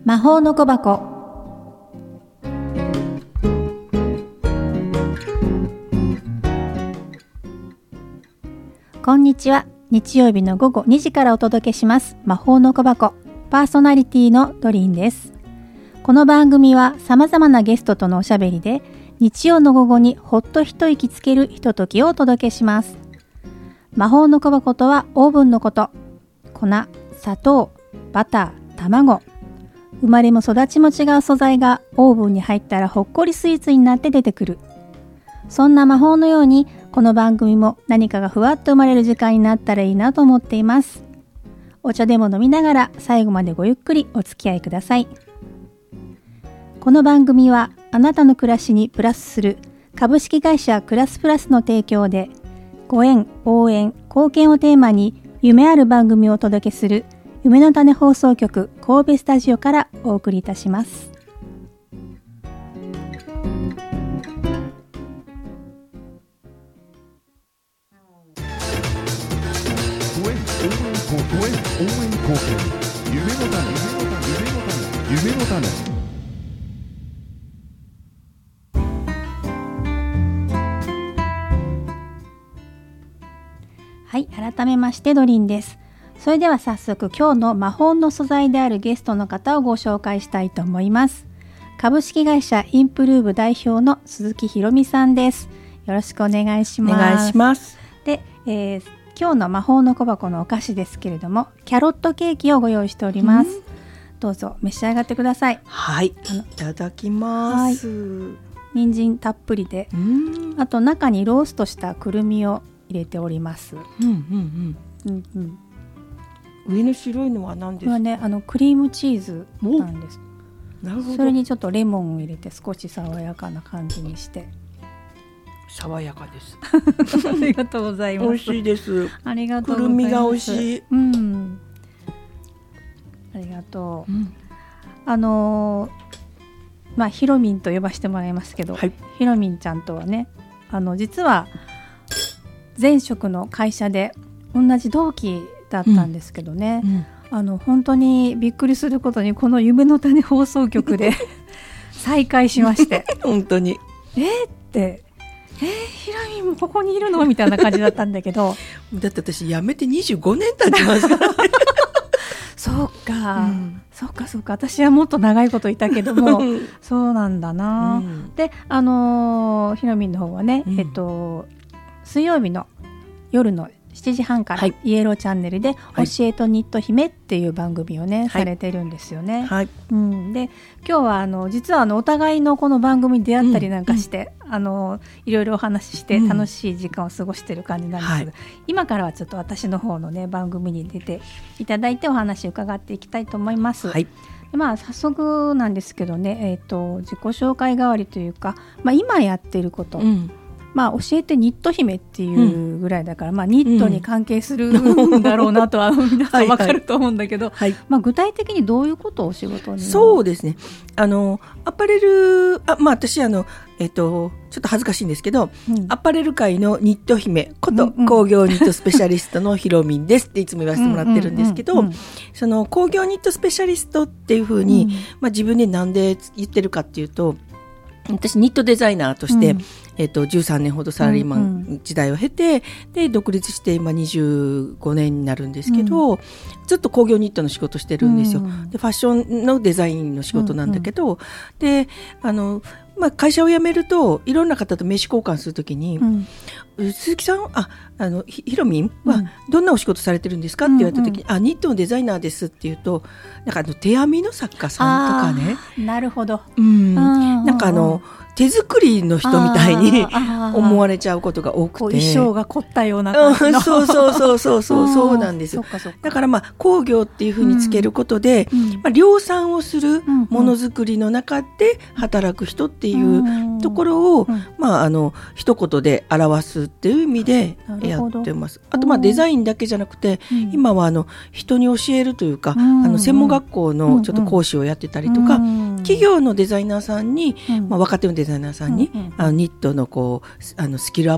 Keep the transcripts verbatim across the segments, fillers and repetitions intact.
魔法の小箱。こんにちは。日曜日の午後にじからお届けします魔法の小箱。パーソナリティのドリンです。この番組は様々なゲストとのおしゃべりで日曜の午後にほっと一息つけるひとときをお届けします。魔法の小箱とはオーブンのこと。粉、砂糖、バター、卵。生まれも育ちも違う素材がオーブンに入ったらほっこりスイーツになって出てくる。そんな魔法のようにこの番組も何かがふわっと生まれる時間になったらいいなと思っています。お茶でも飲みながら最後までごゆっくりお付き合いください。この番組はあなたの暮らしにプラスする株式会社クラスプラスの提供でご縁、応援、貢献をテーマに夢ある番組をお届けする夢の種放送局神戸スタジオからお送りいたします。 ご縁、応援、貢献、夢の種、夢の種、夢の種。 はい、改めましてドリンです。それでは早速今日の魔法の素材であるゲストの方をご紹介したいと思います。株式会社インプルーブ代表の鈴木ひろみさんです。よろしくお願いします。 お願いします。 で、えー、今日の魔法の小箱のお菓子ですけれどもキャロットケーキをご用意しております。どうぞ召し上がってください。 はい、いただきます。 人参たっぷりで、あと中にローストしたくるみを入れております。 うんうんうんうんうん、上の白いのは何ですか？これはね、あのクリームチーズなんです。 なるほど。 それにちょっとレモンを入れて少し爽やかな感じにして。 爽やかです。 ありがとうございます。 美味しいです。 ありがとうございます。 くるみが美味しい。 うん。ありがとう。うん、あのー、まあひろみんと呼ばせてもらいますけど、はい、ひろみんちゃんとはね、あの実は前職の会社で同じ同期だったんですけどね、うんうん、あの本当にびっくりすることにこの夢の種放送局で再会しまして本当にえー、ってえー、ひろみんもここにいるのみたいな感じだったんだけどだって私辞めてにじゅうごねん経ちますからねそうか、うん、そうかそうか私はもっと長いこといたけどもそうなんだな、うん、であのー、ひろみんの方はね、うん、えっと水曜日の夜のしちじはんから、はい、イエローチャンネルで、はい、教えとニット姫っていう番組をね、はい、されてるんですよね、はいうん、で今日はあの実はあのお互いのこの番組に出会ったりなんかして、うん、あのいろいろお話しして楽しい時間を過ごしてる感じなんですけど、うんはい、今からはちょっと私の方のね番組に出ていただいてお話を伺っていきたいと思います、はいでまあ、早速なんですけどね、えーと、自己紹介代わりというか、まあ、今やってること、うんまあ、教えてニット姫っていうぐらいだから、うんまあ、ニットに関係するんだろうなとは皆さん分かると思うんだけど、はいはいまあ、具体的にどういうことをお仕事にそうですねあのアパレルあ、まあ、私あの、えっと、ちょっと恥ずかしいんですけど、うん、アパレル界のニット姫こと工業ニットスペシャリストのひろみんですっていつも言わせてもらってるんですけどその工業ニットスペシャリストっていうふうに、うんまあ、自分でなんで言ってるかっていうと私ニットデザイナーとして、うんえー、とじゅうさんねんほどサラリーマン時代を経て、うんうん、で独立して今にじゅうごねんになるんですけど、うん、ずっと工業ニットの仕事してるんですよ、うん、でファッションのデザインの仕事なんだけど、うんうん、であの、まあ、会社を辞めるといろんな方と名刺交換するときに、うん、鈴木さんああの ひ, ひろみんはどんなお仕事されてるんですかって言われたときに、うんうん、あニットのデザイナーですって言うとなんかあの手編みの作家さんとかねなるほど、 うん、なんかあの手作りの人みたいに思われちゃうことが多くて衣装が凝ったような感じの、 うん、そうそうそうそうそうそうなんですよ。だからまあ工業っていうふうにつけることで、うんまあ、量産をするものづくりの中で働く人っていうところを、うんまあ、あの一言で表すっていう意味でやってます。あとまあデザインだけじゃなくて、うん、今はあの人に教えるというか、うん、あの専門学校のちょっと講師をやってたりとか、うんうん、企業のデザイナーさんに、うんまあ、若手のデザイナーさんに、うんうん、あのニットのこうあのスキルアップ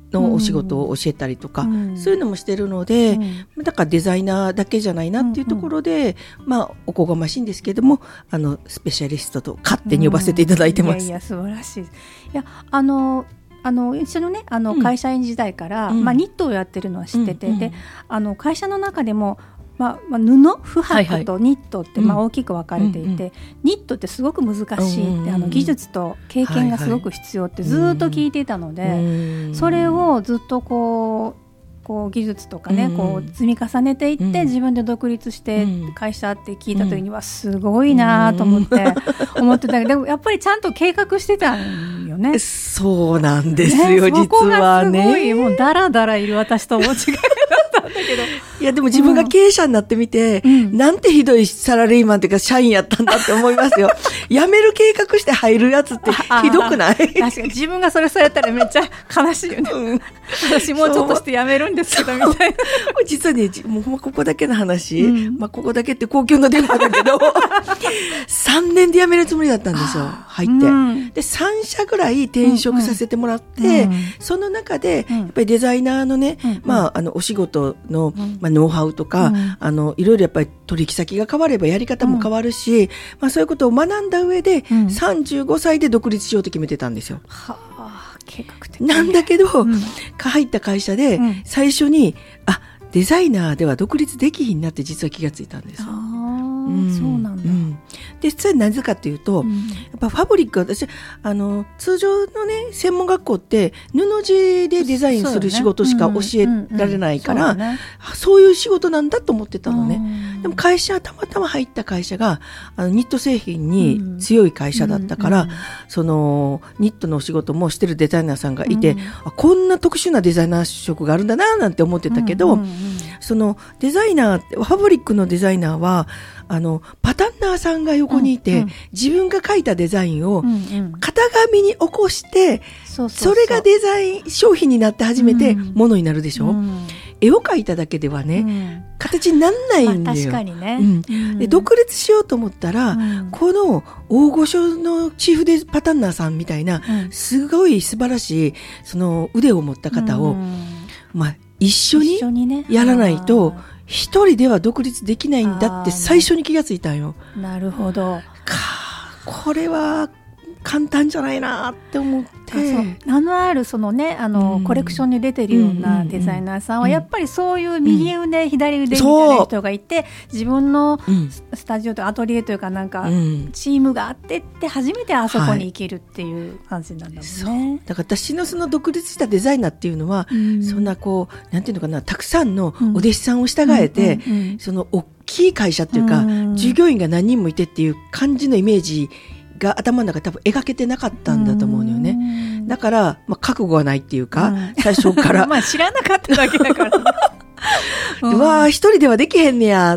のお仕事を教えたりとか、うん、そういうのもしてるので、うん、だからデザイナーだけじゃないなっていうところで、うんうん、まあおこがましいんですけども、あのスペシャリストと勝手に呼ばせていただいてます。 うん、いやいや素晴らしい。いやあのあの一緒のねあの会社員時代から、うんまあ、ニットをやってるのは知ってて、うんうん、であの会社の中でもまあまあ、布不白とニットってまあ大きく分かれていて、はいはい、ニットってすごく難しいって、うん、あの技術と経験がすごく必要ってずっと聞いていたので、はいはい、それをずっとこうこう技術とかね、うん、こう積み重ねていって、うん、自分で独立して会社って聞いた時にはすごいなと思って、うん、思ってたけどでもやっぱりちゃんと計画してたんよね。 そうなんですよ、ね、実はね。そこがすごいもうダラダラいる私と大違いだったんだけどいやでも自分が経営者になってみて、うん、なんてひどいサラリーマンっていうか社員やったんだって思いますよ辞める計画して入るやつってひどくない？ 確かに自分がそれそうやったらめっちゃ悲しいよね、うん、私もうちょっとして辞めるんですけどみたいな実はねもうここだけの話、うんまあ、ここだけって公共の電波だけどさんねんで辞めるつもりだったんですよ入って、うん、でさん社ぐらい転職させてもらって、うんうん、その中でやっぱりデザイナーのね、うんまあ、あのお仕事の、まあ、ノウハウとか、うん、あのいろいろやっぱり取引先が変わればやり方も変わるし、うんまあ、そういうことを学んだ上で、うん、さんじゅうごさいで独立しようと決めてたんですよ。 はあ、計画的なんだけど、うん、入った会社で最初に、うん、あデザイナーでは独立できひんなって実は気がついたんですよ。 あうん、そうなんだ、うん、 でそれはなぜかというと、うん、やっぱファブリック私あの通常のね専門学校って布地でデザインする仕事しか教えられないから そう、ねうんうんそうね、そういう仕事なんだと思ってたのね、うん、でも会社たまたま入った会社があのニット製品に強い会社だったから、うんうんうん、そのニットのお仕事もしてるデザイナーさんがいて、うん、あこんな特殊なデザイナー職があるんだななんて思ってたけど、うんうんうん、そのデザイナーファブリックのデザイナーはあのパタンナーさんが横にいて、うんうん、自分が描いたデザインを型紙に起こして、うんうん、そ, うそうそうそれがデザイン商品になって初めてものになるでしょ、うん、絵を描いただけではね、うん、形にならないんだよ、まあ、 確かにね、 うんうん、で独立しようと思ったら、うん、この大御所のチーフデパタンナーさんみたいな、うん、すごい素晴らしいその腕を持った方を、うんまあ、一緒にやらないと一人では独立できないんだって最初に気がついたんよ。 なるほど。 かこれは簡単じゃないなって思って、 名のあるそのねあの、うん、コレクションに出てるようなデザイナーさんはやっぱりそういう右腕、うん、左腕みたいな人がいて自分のスタジオとアトリエというかなんか、うん、チームがあってって初めてあそこに行けるっていう感じなんだもんね、はい、 だから私のその独立したデザイナーっていうのは、うん、そんなこうなんていうのかなたくさんのお弟子さんを従えて、うんうんうんうん、その大きい会社っていうか、うん、従業員が何人もいてっていう感じのイメージが頭の中で多分描けてなかったんだと思うのよね。だから、まあ、覚悟はないっていうか、うん、最初からまあ知らなかっただけだから、 うわー一人ではできへんねやって、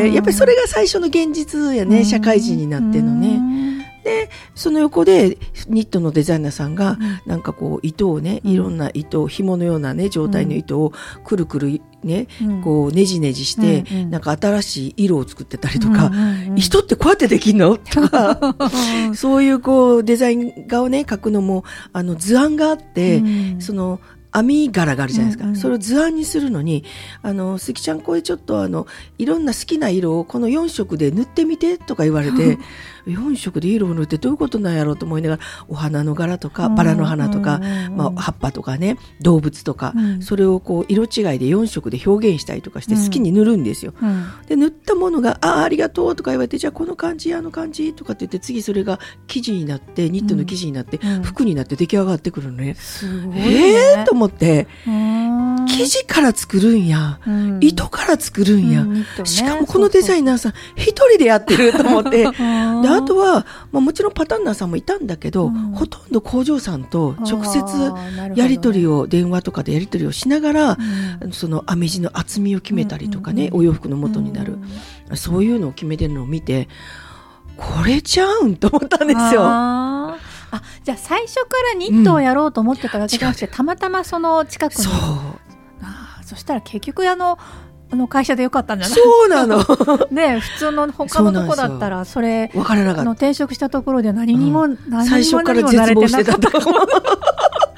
やっぱりそれが最初の現実やね、社会人になってのね。でその横でニットのデザイナーさんがなんかこう糸をね、いろんな糸紐のようなね状態の糸をくるくるね、こうねじねじして、なんか新しい色を作ってたりとか、糸ってこうやってできんのとかそういうこうデザイン画をね描くのもあの図案があって、その編み柄があるじゃないですか、うんうん、それを図案にするのにあのすきちゃんこれちょっとあのいろんな好きな色をこのよん色で塗ってみてとか言われてよん色で色を塗ってどういうことなんやろうと思いながらお花の柄とかバラの花とか、まあ、葉っぱとかね動物とか、うん、それをこう色違いでよん色で表現したりとかして好きに塗るんですよ、うん、で塗ったものがあありがとうとか言われてじゃあこの感じあの感じとかって言って次それが生地になってニットの生地になって、うん、服になって出来上がってくるのね、 すごいねえーと思って生地から作るんや、うん、糸から作るんや、うんね、しかもこのデザイナーさん一人でやってると思ってであとは、まあ、もちろんパタンナーさんもいたんだけど、うん、ほとんど工場さんと直接やり取りを、ね、電話とかでやり取りをしながら、うん、その編み地の厚みを決めたりとかね、うんうんうん、お洋服の元になる、うん、そういうのを決めてるのを見てこれちゃうんと思ったんですよ。 ああじゃあ最初からニットをやろうと思ってただけじゃなくて、うん、たまたまその近くにそうあそしたら結局あのあの会社でよかったんじゃないそうなのね普通の他のとこだったらそれ分からなかったあの転職したところで何にも、うん、何にも最初から絶望してたと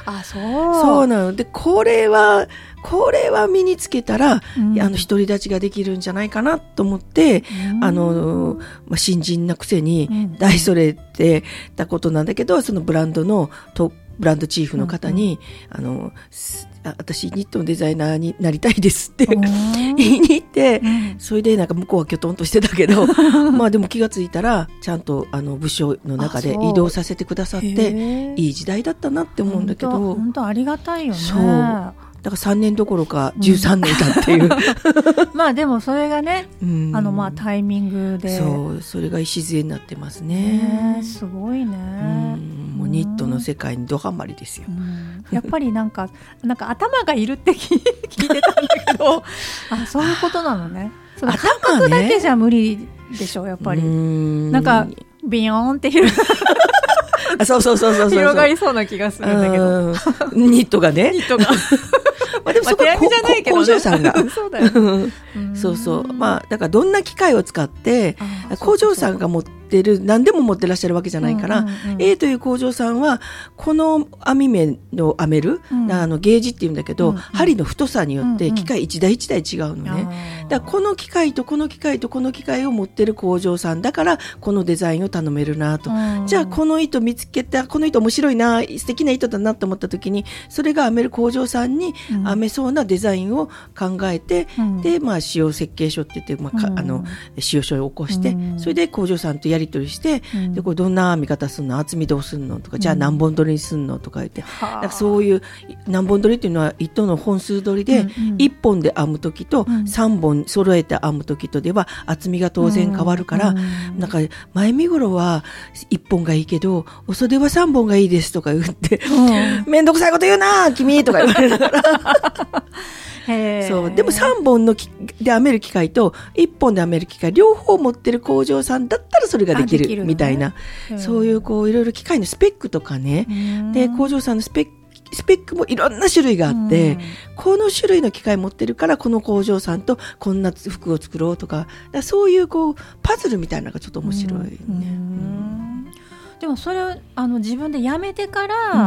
あ、そう。 そうなので、これはこれは身につけたら、うん、あの独り立ちができるんじゃないかなと思って、うん、あのまあ、新人なくせに大それてたことなんだけど、そのブランドのとブランドチーフの方に、うんうん、あの私ニットのデザイナーになりたいですって言いに行って、うん、それでなんか向こうはきょとんとしてたけどまあでも気がついたらちゃんとあの部署の中で移動させてくださっていい時代だったなって思うんだけど、 本当ありがたいよね。 そうだからさんねんどころかじゅうさんねんだっていう、うん、 まあでもそれがね、うん、あのまあタイミングで、 そうそれが礎になってますね。 ね、すごいね、 うん、もうニットの世界にドハマりですよ、うん、 やっぱりなんかなんか頭がいるって聞いてたんだけどあ、そういうことなのね。その感覚だけじゃ無理でしょ、やっぱり。うんなんかビヨーンって広あそうそうそうそうそう広がりそうな気がするんだけど、 ニットがねニットがまあでもそこは、まあ、じゃないけどね、工場さんがそうだよ、ね、 そうそう、まあだからどんな機械を使って工場さんが持ってる何でも持ってらっしゃるわけじゃないから、うんうんうん、A という工場さんはこの編み目の編める、うん、あのゲージっていうんだけど、うんうん、針の太さによって機械一台一台違うのね、うんうん、だからこの機械とこの機械とこの機械を持ってる工場さんだからこのデザインを頼めるなと、うん、じゃあこの糸見つけた、この糸面白いな、素敵な糸だなと思った時にそれが編める工場さんに編めそうなデザインを考えて、うん、でまあ使用設計書って言って、まあうん、あの使用書を起こして、うん、それで工場さんとやり取りして、うん、でこれどんな編み方するの、厚みどうするのとか、じゃあ何本取りにするのとか言って、うん、なんかそういう何本取りっていうのは糸の本数取りで、うんうん、いっぽんで編む時とさんぼん揃えて編む時とでは厚みが当然変わるから、うん、なんか前身頃はいっぽんがいいけどお袖はさんぼんがいいですとか言って、うん、めんどくさいこと言うな君とか言われながらへそうでもさんぼんのきで編める機械といっぽんで編める機械両方持ってる工場さんだったらそれができる、できるみたいな、そういうこういろいろ機械のスペックとかね、で工場さんのスペックスペックもいろんな種類があって、うん、この種類の機械持ってるからこの工場さんとこんな服を作ろうとか、だからそういうこうパズルみたいなのがちょっと面白いね、うんうん、 でもそれをあの自分で辞めてから、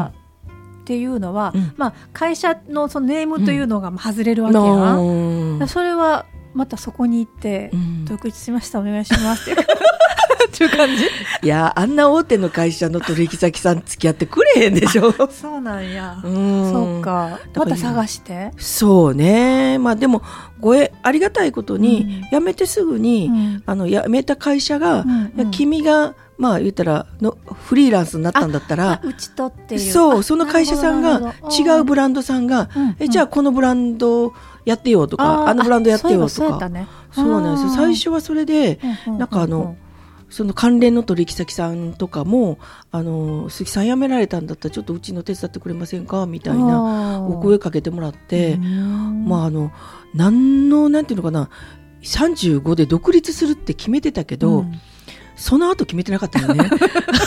うん、っていうのは、うんまあ、会社 の, そのネームというのが外れるわけや、うん、それはまたそこに行って、うん、独立しましたお願いしますってっていう感じ。 いやあんな大手の会社の取引先さん付き合ってくれへんでしょそうなんや、うん、そうか、また探してそうね、まあでもごえありがたいことに、うん、辞めてすぐに、うん、あの辞めた会社が、うんうん、いや君がまあ言ったらのフリーランスになったんだったらうちとっていうそうその会社さんが違うブランドさんが、うんうん、えじゃあこのブランドやってよとか あ, あのブランドやってよとか そう, ね、そうなんですよ。最初はそれで、うんうん、なんかあのその関連の取引先さんとかもあの鈴木さん辞められたんだったらちょっとうちの手伝ってくれませんかみたいなお声かけてもらって、まああの何のなんていうのかなさんじゅうごで独立するって決めてたけど、うん、その後決めてなかったよね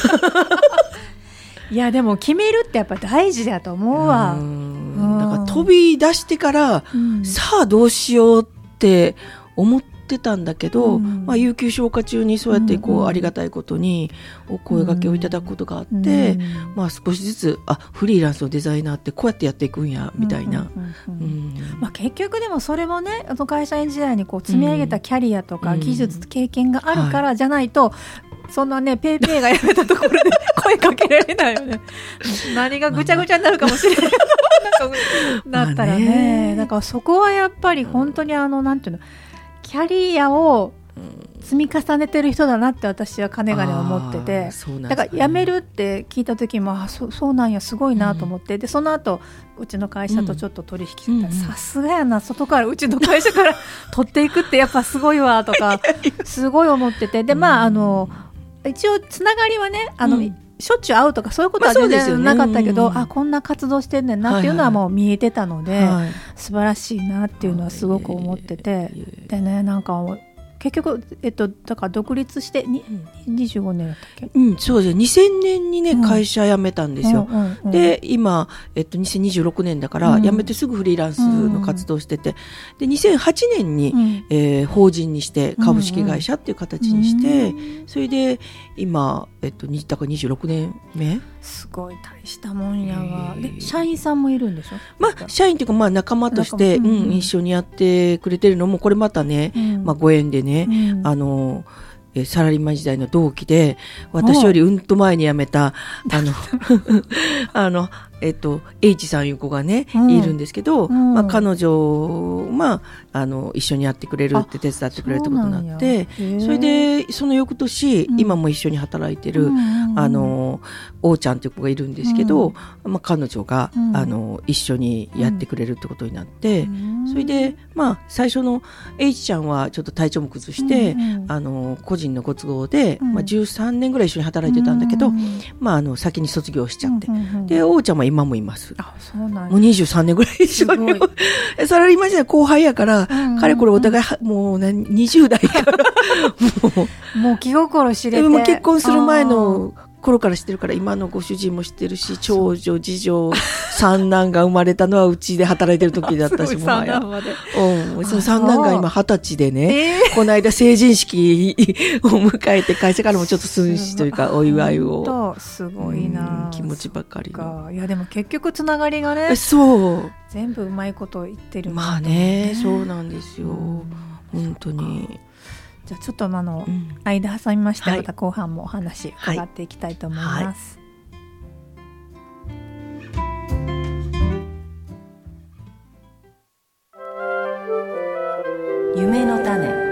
いやでも決めるってやっぱ大事だと思うわ。 うんなんか飛び出してから、うん、さあどうしようって思ってってたんだけど、うんまあ、有給消化中にそうやってこう、うん、ありがたいことにお声掛けをいただくことがあって、うんまあ、少しずつあフリーランスのデザイナーってこうやってやっていくんやみたいな、 まあ、結局でもそれもねあの会社員時代にこう積み上げたキャリアとか技術、経験があるからじゃないと、はい、そんなねペイペイが辞めたところで声かけられないよね何がぐちゃぐちゃになるかもしれないなんかなったら ね, ねだからそこはやっぱり本当にあのなんていうのキャリアを積み重ねてる人だなって私はかねがね思ってて、だから辞めるって聞いた時もあ そ, そうなんやすごいなと思って、うん、でその後うちの会社とちょっと取引してたら、うん、さすがやな外からうちの会社から取っていくってやっぱすごいわとかすごい思ってて、でまああの一応つながりはねあの、うんしょっちゅう会うとかそういうことは全然なかったけど、まあねうん、あこんな活動してんねんなっていうのはもう見えてたので、はいはい、素晴らしいなっていうのはすごく思ってて、でねなんか結局、えっと、だから独立してに、うん、にじゅうごねんだったっけ？ うん、そうです。にせんねんにね、うん、会社辞めたんですよ。 うんうんうん、 で今、えっと、にせんにじゅうろくねんだから、うん、辞めてすぐフリーランスの活動してて、でにせんはちねんに、うんえー、法人にして株式会社っていう形にして、うんうん、それで今、えっと、だからにじゅうろくねんめ。 すごい大したもんやわ。で社員さんもいるんでしょ？ まあ、社員っていうか、まあ、仲間として、うんうん、一緒にやってくれてるのもこれまたね、うんまあ、ご縁でね、うん、あのえサラリーマン時代の同期で私よりうんと前に辞めたあのあのえっと H さんいう子がね、うん、いるんですけど、うんまあ、彼女、まあ、あの一緒にやってくれるって手伝ってくれるってことになって、それでその翌年、うん、今も一緒に働いてる、うん、あの王ちゃんっていう子がいるんですけど、うんまあ、彼女が、うん、あの一緒にやってくれるってことになって、うん、それで、まあ、最初の H ちゃんはちょっと体調も崩して、うん、あの個人のご都合で、うんまあ、じゅうさんねんぐらい一緒に働いてたんだけど、うんまあ、あの先に卒業しちゃって、うん、で王ちゃんは今もいます。 あ、そうなんや。 もうにじゅうさんねんぐらい一緒にサラリーマン時代後輩やから、うんうんうん、かれこれお互いもうにじゅう代からもうもう気心知れてもう結婚する前の頃から知ってるから、今のご主人も知ってるし、長女次女三男が生まれたのはうちで働いてる時だったしもはや、うん、その三男が今二十歳でね、えー、この間成人式を迎えて会社からもちょっと寸志というかお祝いを、 すごいな、 うん、気持ちばかりの。 いやでも結局つながりがね、 そう全部うまいこと言ってる、 ね、まあね、そうなんですよ、うん、本当に。 じゃあちょっとあの、うん、間挟みまして、はい、また後半もお話伺っていきたいと思います、はい、夢の種。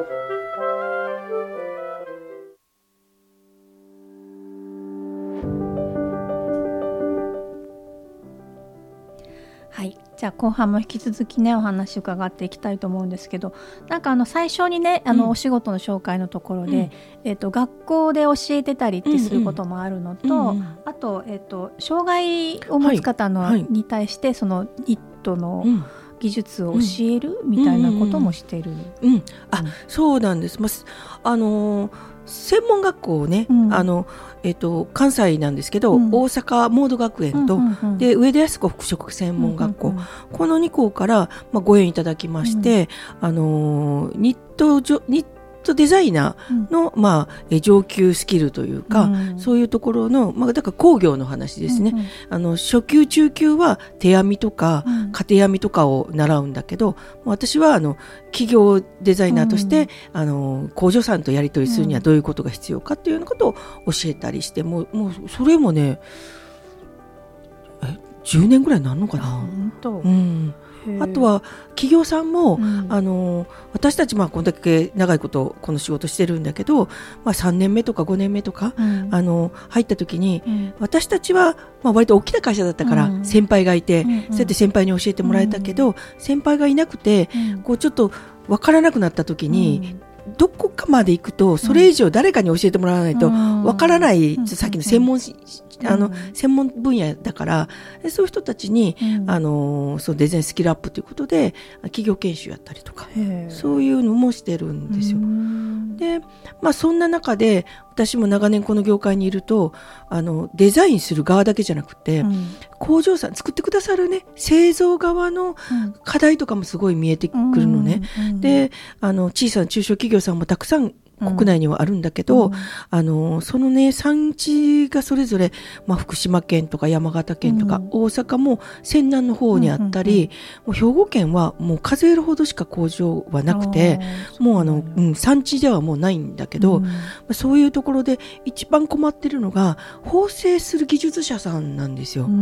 はい、じゃあ後半も引き続きねお話を伺っていきたいと思うんですけど、なんかあの最初にねあのお仕事の紹介のところで、うんえー、と学校で教えてたりってすることもあるのと、うんうん、あと、えー、と障害を持つ方の、はい、に対してそのニットの技術を教えるみたいなこともしてる、 うんうん、あ、そうなんです、まあのー専門学校ね、うん、あのえー、と関西なんですけど、うん、大阪モード学園と、うんうんうん、で上田靖子服飾専門学校、うんうんうん、このに校から、まあ、ご縁いただきまして、うん、あのニットジョニットデザイナーの、うんまあ、上級スキルというか、うん、そういうところの、まあ、だから工業の話ですね、うんうん、あの初級中級は手編みとか、うん、家庭編みとかを習うんだけど、私はあの企業デザイナーとして、うん、あの工場さんとやり取りするにはどういうことが必要かっていうようなことを教えたりして、もう、もうそれもねえじゅうねんぐらいになるのかな。 本当、 うんあとは企業さんも、うん、あの私たちまあこれだけ長いことこの仕事してるんだけど、まあ、さんねんめとかごねんめとか、うん、あの入った時に、うん、私たちは、まあ、割と大きな会社だったから、うん、先輩がいて、うん、そうやって先輩に教えてもらえたけど、うん、先輩がいなくて、うん、こうちょっと分からなくなった時に、うん、どこかまで行くとそれ以上誰かに教えてもらわないと分からない、うん、さっきの専門あの、うん、専門分野だからそういう人たちに、うん、あのそうデザインスキルアップということで企業研修やったりとかそういうのもしてるんですよ。で、まあ、そんな中で私も長年この業界にいるとあのデザインする側だけじゃなくて、うん、工場さん作ってくださるね製造側の課題とかもすごい見えてくるのね、うんうん、であの小さな中小企業さんもたくさん国内にはあるんだけど、うん、あのそのね産地がそれぞれ、まあ、福島県とか山形県とか、うん、大阪も泉南の方にあったり、うんうんうん、もう兵庫県はもう数えるほどしか工場はなくてもうあの、うん、産地ではもうないんだけど、うん、そういうところで一番困ってるのが縫製する技術者さんなんですよ、うんうん、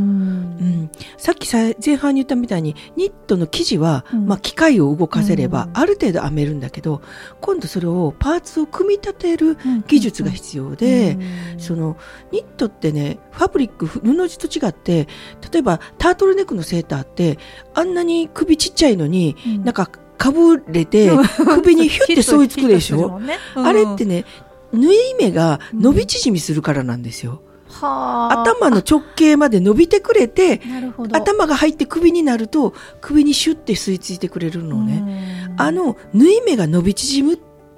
さっきさ前半に言ったみたいにニットの生地は、うんまあ、機械を動かせれば、うん、ある程度編めるんだけど今度それをパーツを組み立てる技術が必要で、うんうんうん、そのニットってねファブリック布地と違って例えばタートルネックのセーターってあんなに首ちっちゃいのに、うん、なんかかぶれて首にヒュッて沿いつくでしょ、ねうん、あれってね縫い目が伸び縮みするからなんですよ、うん、は頭の直径まで伸びてくれて頭が入って首になると首にシュッて吸い付いてくれるのね、うん、あの縫い目が伸び縮むっ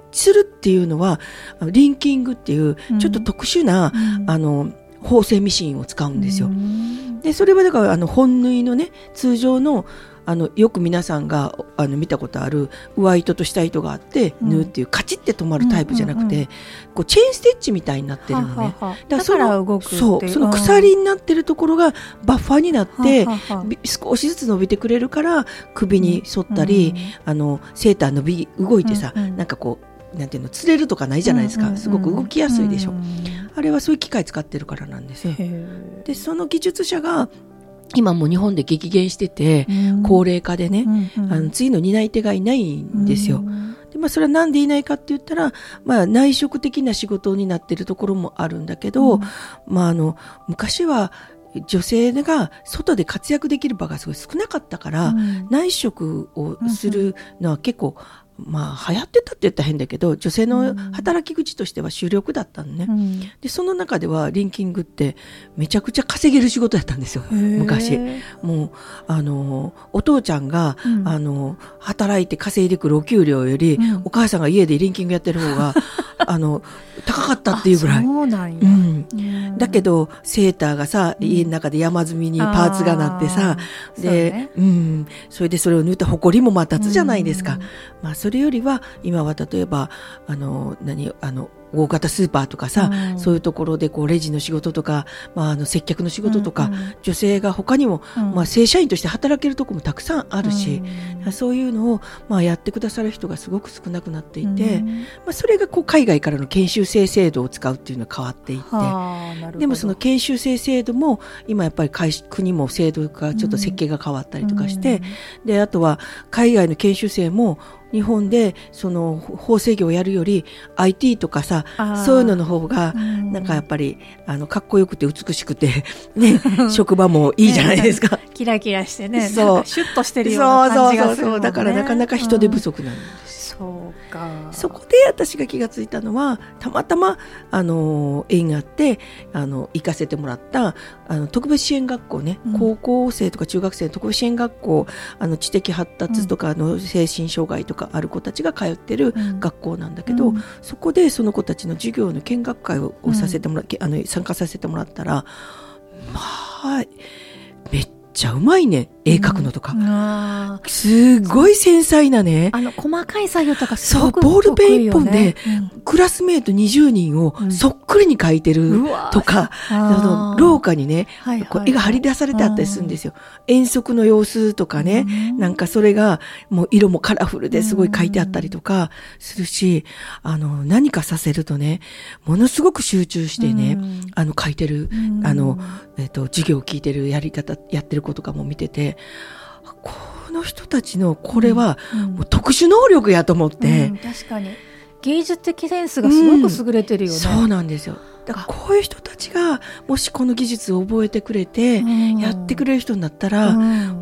するっていうのはリンキングっていうちょっと特殊な、うん、あの縫製ミシンを使うんですよ、うん、でそれはだからあの本縫いのね通常のあのよく皆さんがあの見たことある上糸と下糸があって縫うっていうカチッて止まるタイプじゃなくて、うんうんうん、こうチェーンステッチみたいになってるのね。 はははだから動くっていう。 そう、その鎖になってるところがバッファーになってははは少しずつ伸びてくれるから首に沿ったり、うんうん、あのセーター伸び動いてさ、うんうん、なんかこうなんていうの釣れるとかないじゃないですか、うんうんうん、すごく動きやすいでしょ、うんうん、あれはそういう機械使ってるからなんですよ。でその技術者が今も日本で激減してて、うん、高齢化でね、うんうん、あの次の担い手がいないんですよ、うん、でまあ、それはなんでいないかって言ったら、まあ、内職的な仕事になってるところもあるんだけど、うんまあ、あの昔は女性が外で活躍できる場がすごい少なかったから、うん、内職をするのは結構まあ流行ってたって言ったら変だけど女性の働き口としては主力だったのね、うん、でその中ではリンキングってめちゃくちゃ稼げる仕事だったんですよ昔。もうあのお父ちゃんが、うん、あの働いて稼いでくるお給料より、うん、お母さんが家でリンキングやってる方があの高かったっていうぐらい。 そうなんや、 うん、だけどセーターがさ、うん、家の中で山積みにパーツがなってさで、そうね、うん、それでそれを縫った埃もまたつじゃないですか、うんまあ、それよりは今は例えばあの何あの大型スーパーとかさ、うん、そういうところでこうレジの仕事とか、まあ、あの接客の仕事とか、うんうん、女性が他にも、うんまあ、正社員として働けるところもたくさんあるし、うん、そういうのを、まあ、やってくださる人がすごく少なくなっていて、うんまあ、それがこう海外からの研修生制度を使うっていうのが変わっていって、でもその研修生制度も今やっぱり国も制度がちょっと設計が変わったりとかして、うん、であとは海外の研修生も日本でその縫製業をやるより アイティー とかさそういうのの方がなんかやっぱりあのかっこよくて美しくて、ね、職場もいいじゃないですか、ね、 キラキラしてねそうなんかシュッとしてるような感じがするもんね。そうそうそうそうだからなかなか人手不足なんです、 うん、そうか。 そこで私が気がついたのはたまたまあの縁があってあの行かせてもらったあの特別支援学校ね、うん、高校生とか中学生の特別支援学校あの知的発達とかの精神障害とかある子たちが通ってる学校なんだけど、うん、そこでその子たちの授業の見学会をさせてもら、うん、あの参加させてもらったらまあめっちゃうまいね絵描くのとか、うん、すごい繊細なねあの細かい作業とかすごくそうボールペン一本で、うん、クラスメートにじゅうにんをそっくりに描いてるとか、うん、あの廊下にね、はいはいはい、こう絵が張り出されてあったりするんですよ。遠足の様子とかね、うん、なんかそれがもう色もカラフルですごい描いてあったりとかするし、あの何かさせるとねものすごく集中してね、うん、あの描いてる、うん、あの、えっと、授業を聞いてるやり方やってる子とかも見ててこの人たちのこれはもう特殊能力やと思って、うんうん、 確かに芸術的センスがすごく優れてるよね、うん、 そうなんですよ。だからこういう人たちがもしこの技術を覚えてくれてやってくれる人になったら、うん、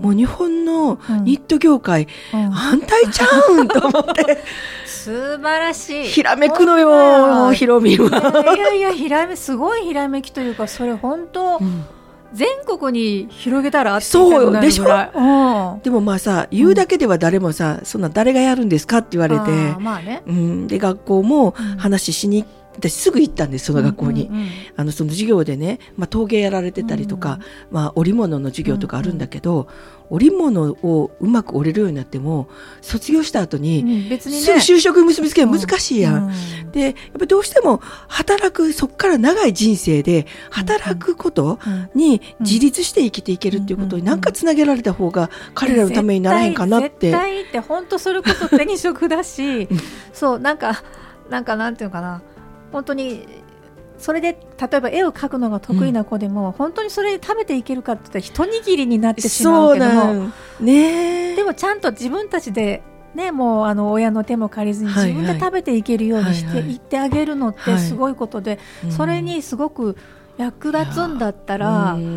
もう日本のニット業界、うん、反対ちゃうんと思って素晴らしいひらめくのよひろみは。 いやいやひらめすごいひらめきというかそれ本当、うん全国に広げたらって言いたくなるぐらい。 そうでしょ。でもまあさ言うだけでは誰もさ、うん、そんな誰がやるんですかって言われて、 まあねうん、 で学校も話しに私すぐ行ったんですその学校に、うんうんうん、あのその授業でね、まあ、陶芸やられてたりとか、うんまあ、織物の授業とかあるんだけど、うんうん、織物をうまく織れるようになっても卒業した後に、うん別にね、すぐ就職に結びつけるの難しいやん、うん、でやっぱりどうしても働くそこから長い人生で働くことに自立して生きていけるっていうことに何かつなげられた方が彼らのためにならへんかなって。 絶対って本当それこそ手に職だしそうなんかなんかなんていうのかな本当にそれで例えば絵を描くのが得意な子でも、うん、本当にそれで食べていけるかって言ったら一握りになってしまうけども、ね、でもちゃんと自分たちで、ね、もうあの親の手も借りずに自分で食べていけるようにしていってあげるのってすごいことで、はいはい、それにすごく役立つんだったら、うん、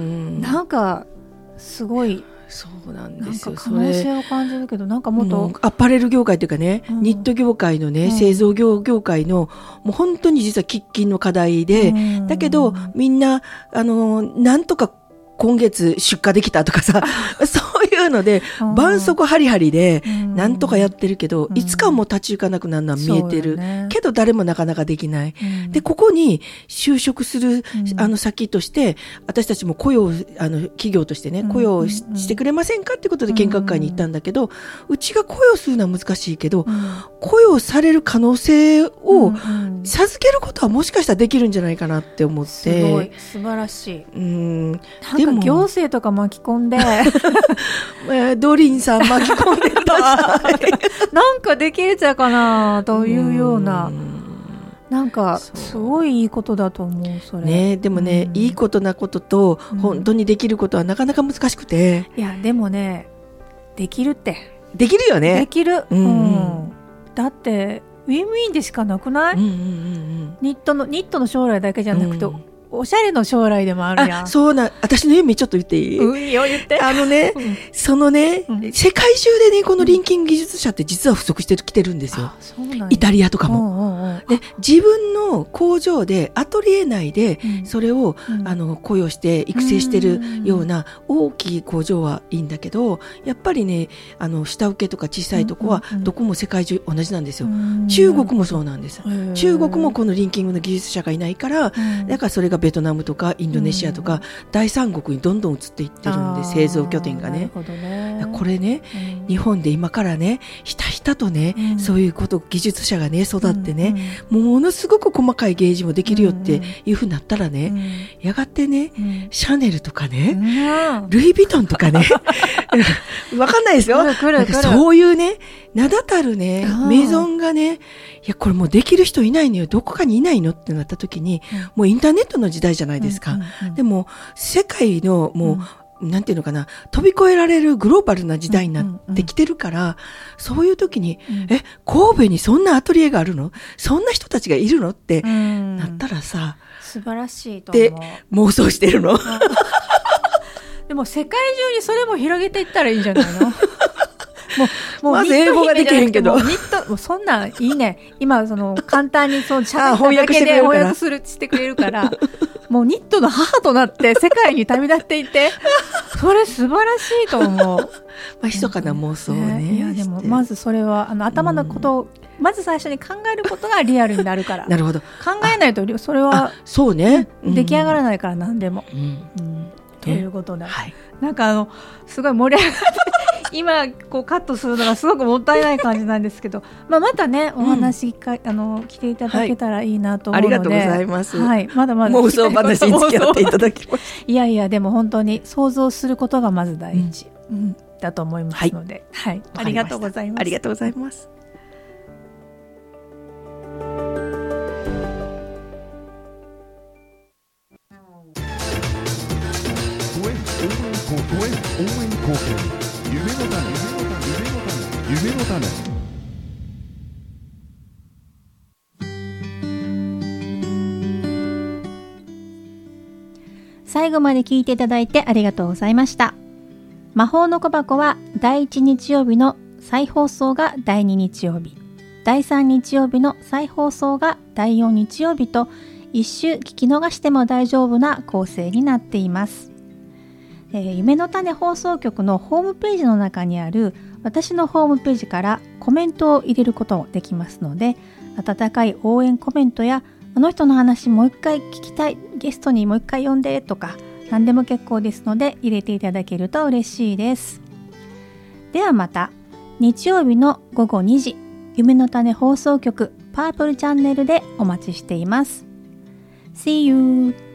なんかすごいそうなんですよ。 なんか可能性を感じるけどなんかもっとアパレル業界というかね、うん、ニット業界のね、うん、製造業業界のもう本当に実は喫緊の課題で、うん、だけどみんなあのなんとか今月出荷できたとかさそういうので絆創膏ハリハリでなんとかやってるけど、いつかもう立ち行かなくなるのは見えてる、ね、けど誰もなかなかできない、うん、でここに就職する、うん、あの先として私たちも雇用あの企業としてね雇用 し,、うん、してくれませんかってことで見学会に行ったんだけど、うちが雇用するのは難しいけど、うん、雇用される可能性を授けることはもしかしたらできるんじゃないかなって思って、 すごい素晴らしい。 うん、 なんか行政とか巻き込んでドリンさん巻き込んでくださいなんかできるちゃうかなというような、うん、なんかすごいいいことだと思うそれ、 ね、でもね、うん、いいことなことと本当にできることはなかなか難しくて、 うん、いやでもねできるってできるよね。 できる、うんうん、だってウィンウィンでしかなくない、うんうんうんうん、ニットのニットの将来だけじゃなくて、うん、おしゃれの将来でもあるやん。 あ、そうな、私の夢ちょっと言っていい？ うん、いいよ言って。 あのね、うん、そのね、うん、世界中でねこのリンキング技術者って実は不足してきてるんですよ。そうなんや。イタリアとかも。うんうんうん、で自分の工場でアトリエ内でそれを、うん、あの雇用して育成してるような大きい工場はいいんだけど、やっぱりねあの下請けとか小さいとこはどこも世界中同じなんですよ。うんうん、中国もそうなんです。中国もこのリンキングの技術者がいないから、うん、だからそれがベトナムとかインドネシアとか、うん、第三国にどんどん移っていってるんで、製造拠点が ね, ねこれね、うん、日本で今からねひたひたとね、うん、そういうこと技術者がね育ってね、うん、ものすごく細かいゲージもできるよっていうふうになったらね、うん、やがてね、うん、シャネルとかね、うん、ルイ・ヴィトンとかねわかんないですよ。そういうね名だたるねメゾンがね、いやこれもうできる人いないのよ、どこかにいないのってなった時に、うん、もうインターネットの時代じゃないですか、うんうんうん、でも世界のもう、うん、なんていうのかな飛び越えられるグローバルな時代になってきてるから、うんうんうん、そういう時に、うん、え神戸にそんなアトリエがあるの、そんな人たちがいるのってなったらさ、 うん、素晴らしいと思うって妄想してるのでも世界中にそれも広げていったらいいんじゃないのもうもうまず英語ができへんけど、 もうニットもうそんなんいいね。今その簡単にそう喋っただけで翻訳するしてくれるからもうニットの母となって世界に旅立っていてそれ素晴らしいと思うまあ密かな妄想をね、 ね、いやでもまずそれはあの頭のことを、うん、まず最初に考えることがリアルになるからなるほど。考えないとそれはそうね、 うん、出来上がらないから何でも、うんうん、ということで、はい、なんかあのすごい盛り上がって今こうカットするのがすごくもったいない感じなんですけど、まあ、またねお話か、うん、あの来ていただけたらいいなと思うので、はい、ありがとうございます、はい、まだまだ妄想話に付き合っていただきましたいやいやでも本当に想像することがまず第一、うんうん、だと思いますので、はいはい、ありがとうございます。 ありがとうございます。 応援貢献、夢の種、夢の種、 最後まで聞いていただいてありがとうございました。魔法の小箱はだいいち日曜日の再放送がだいに日曜日、だいさん日曜日の再放送がだいよん日曜日と一週聞き逃しても大丈夫な構成になっています。えー、夢の種放送局のホームページの中にある私のホームページからコメントを入れることもできますので、温かい応援コメントやあの人の話もう一回聞きたい、ゲストにもう一回呼んでとか何でも結構ですので入れていただけると嬉しいです。ではまた日曜日のごごにじ、夢の種放送局パープルチャンネルでお待ちしています。See you!